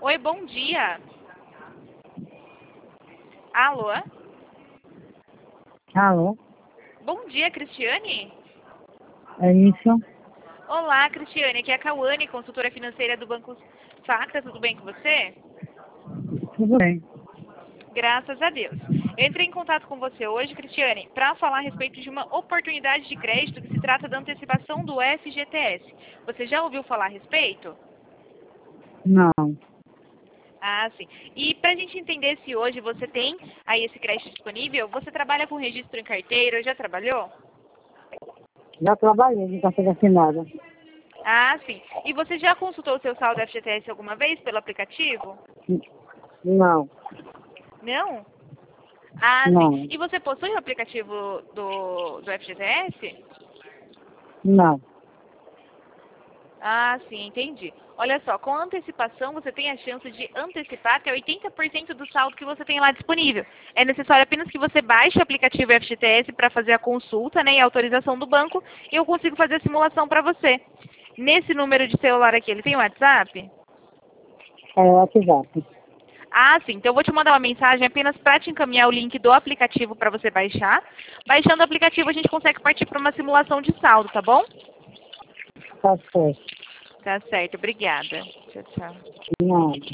Oi, bom dia. Alô? Alô? Bom dia, Cristiane? É isso? Olá, Cristiane. Aqui é a Cauane, consultora financeira do Banco Safra. Tudo bem com você? Tudo bem. Graças a Deus. Eu entrei em contato com você hoje, Cristiane, para falar a respeito de uma oportunidade de crédito que se trata da antecipação do FGTS. Você já ouviu falar a respeito? Não. Ah, sim. E para a gente entender se hoje você tem aí esse crédito disponível, você trabalha com registro em carteira, já trabalhou? Já trabalhei de carteira assinada. Ah, sim. E você já consultou o seu saldo FGTS alguma vez pelo aplicativo? Não. Não? Ah, sim. Não. E você possui o aplicativo do FGTS? Não. Ah, sim, entendi. Olha só, com antecipação você tem a chance de antecipar até 80% do saldo que você tem lá disponível. É necessário apenas que você baixe o aplicativo FGTS para fazer a consulta, né, e a autorização do banco, e eu consigo fazer a simulação para você. Nesse número de celular aqui, ele tem WhatsApp? É o WhatsApp. Ah, sim. Então eu vou te mandar uma mensagem apenas para te encaminhar o link do aplicativo para você baixar. Baixando o aplicativo a gente consegue partir para uma simulação de saldo, tá bom? Tá certo. Tá certo. Obrigada. Tchau, tchau. Nada.